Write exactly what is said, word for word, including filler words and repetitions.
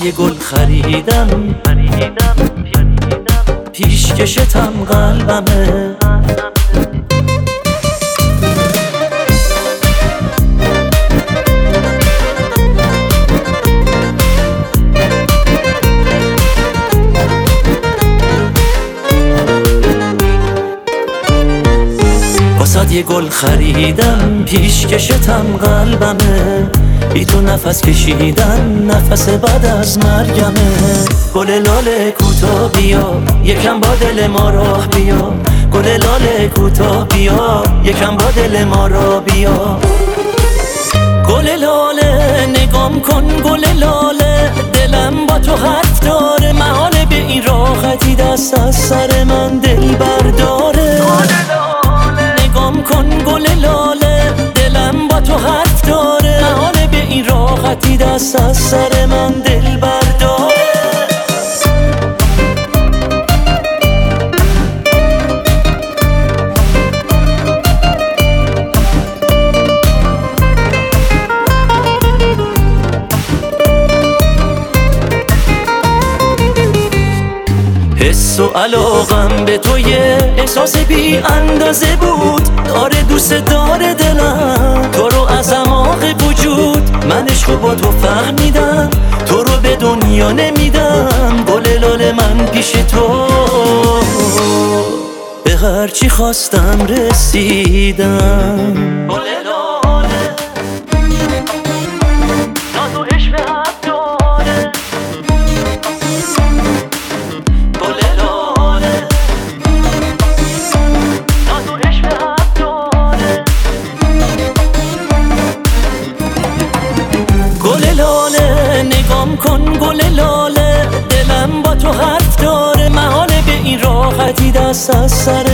واسد یه گل خریدم پیشکشتم قلبمه. واسد یه گل خریدم پیشکشتم قلبمه. بی تو نفس کشیدن نفس بعد از مرگمه. گل لاله کوتاه بیا یکم با دل ما راه بیا. گل لاله کوتاه بیا یکم با دل ما راه بیا. گل لاله نگام کن گل لاله، دلم با تو حرف داره. محاله به این راحتی دست از سر من دل برداره. نگام کن گل لاله، دلم با تو حرف داره. محاله به این راحتی دست از سر من دل برداره. حس و علاقم به تو یه احساس بی اندازه بود. داره دوست داره دلم تو رو از اعماق وجود. من عشقو با تو فهمیدم تو رو به دنیا نمیدم. گل لاله من پیش تو به هرچی خواستم رسیدم. گل لاله ناز و عشق حق داره. نگام کن گل لاله، دلم با تو حرف داره. محاله به این راحتی دست از سر